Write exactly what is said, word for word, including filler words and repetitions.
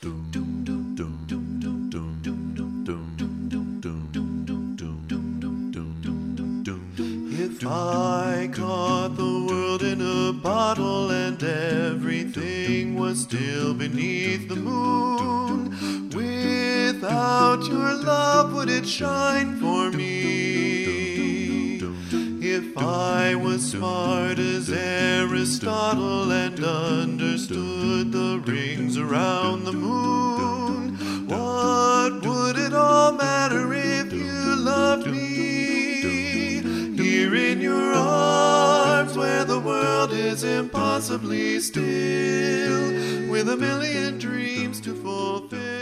If I caught the world in a bottle and everything was still beneath the moon, without your love would it shine for me? If I was smart as Aristotle and understood the rings around the moon, what would it all matter if you loved me? Here in your arms where the world is impossibly still, with a million dreams to fulfill.